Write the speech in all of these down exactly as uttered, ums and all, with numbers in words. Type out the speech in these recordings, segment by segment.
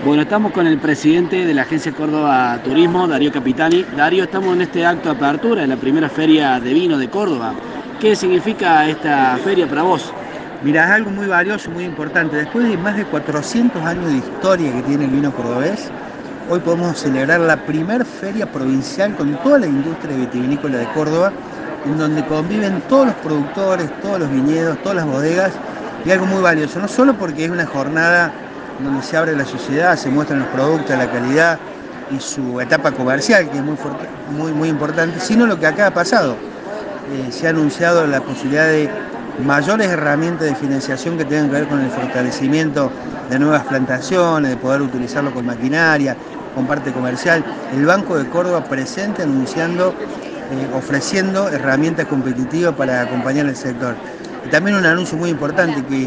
Bueno, estamos con el presidente de la Agencia Córdoba Turismo, Darío Capitani. Darío, estamos en este acto de apertura de la primera feria de vino de Córdoba. ¿Qué significa esta feria para vos? Mirá, es algo muy valioso, muy importante. Después de más de cuatrocientos años de historia que tiene el vino cordobés, hoy podemos celebrar la primera feria provincial con toda la industria vitivinícola de Córdoba, en donde conviven todos los productores, todos los viñedos, todas las bodegas, y algo muy valioso, no solo porque es una jornada donde se abre la sociedad, se muestran los productos, la calidad y su etapa comercial, que es muy, fuerte, muy, muy importante, sino lo que acá ha pasado. Eh, se ha anunciado la posibilidad de mayores herramientas de financiación que tengan que ver con el fortalecimiento de nuevas plantaciones, de poder utilizarlo con maquinaria, con parte comercial. El Banco de Córdoba presente anunciando, eh, ofreciendo herramientas competitivas para acompañar al sector. Y también un anuncio muy importante que eh,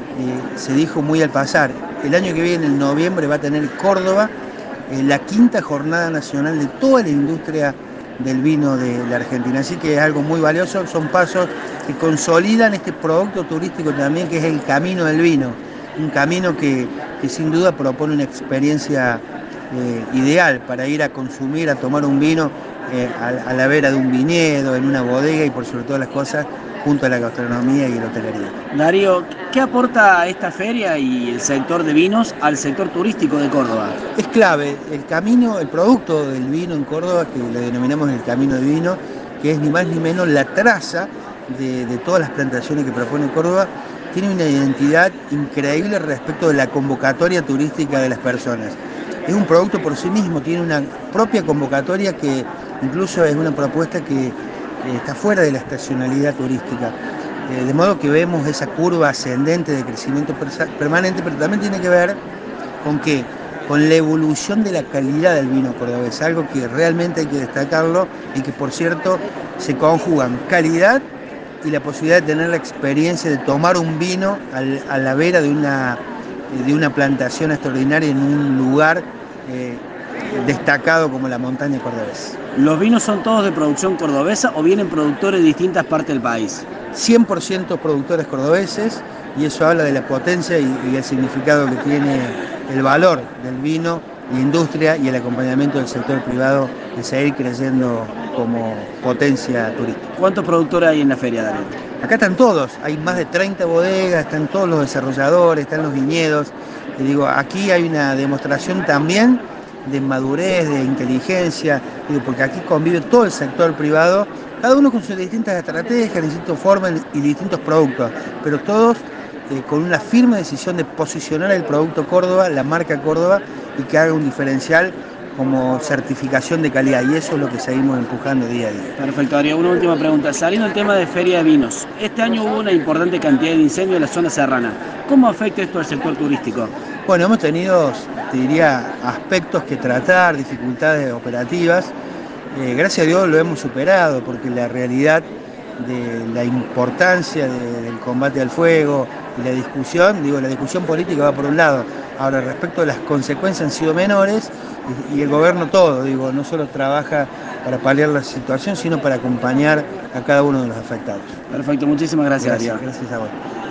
se dijo muy al pasar. El año que viene, en noviembre, va a tener Córdoba eh, la quinta jornada nacional de toda la industria del vino de la Argentina. Así que es algo muy valioso, son pasos que consolidan este producto turístico también, que es el camino del vino, un camino que, que sin duda propone una experiencia eh, ideal para ir a consumir, a tomar un vino eh, a, a la vera de un viñedo, en una bodega y por sobre todas las cosas, junto a la gastronomía y la hotelería. Darío, ¿qué aporta esta feria y el sector de vinos al sector turístico de Córdoba? Es clave el camino, el producto del vino en Córdoba, que le denominamos el camino de vino, que es ni más ni menos la traza de, de todas las plantaciones que propone Córdoba, tiene una identidad increíble respecto de la convocatoria turística de las personas. Es un producto por sí mismo, tiene una propia convocatoria que incluso es una propuesta que eh, está fuera de la estacionalidad turística. Eh, de modo que vemos esa curva ascendente de crecimiento permanente, pero también tiene que ver con que con la evolución de la calidad del vino cordobés, algo que realmente hay que destacarlo y que por cierto se conjugan calidad y la posibilidad de tener la experiencia de tomar un vino al, a la vera de una, de una plantación extraordinaria en un lugar eh, destacado como la montaña cordobesa. ¿Los vinos son todos de producción cordobesa o vienen productores de distintas partes del país? cien por ciento productores cordobeses, y eso habla de la potencia y, y el significado que tiene el valor del vino, la industria y el acompañamiento del sector privado de seguir creciendo como potencia turística. ¿Cuántos productores hay en la feria, Darío? Acá están todos, hay más de treinta bodegas, están todos los desarrolladores, están los viñedos. Y digo, aquí hay una demostración también de madurez, de inteligencia, digo, porque aquí convive todo el sector privado, cada uno con sus distintas estrategias, distintas formas y distintos productos, pero todos eh, con una firme decisión de posicionar el producto Córdoba, la marca Córdoba, y que haga un diferencial como certificación de calidad, y eso es lo que seguimos empujando día a día. Perfecto, Darío. Una última pregunta. Saliendo del tema de feria de vinos, este año hubo una importante cantidad de incendios en la zona serrana. ¿Cómo afecta esto al sector turístico? Bueno, hemos tenido, te diría, aspectos que tratar, dificultades operativas. Eh, gracias a Dios lo hemos superado, porque la realidad de la importancia de, del combate al fuego y la discusión, digo, la discusión política va por un lado. Ahora, respecto a las consecuencias han sido menores y, y el gobierno todo, digo, no solo trabaja para paliar la situación, sino para acompañar a cada uno de los afectados. Perfecto, muchísimas gracias, Gracias, Darío. gracias a vos.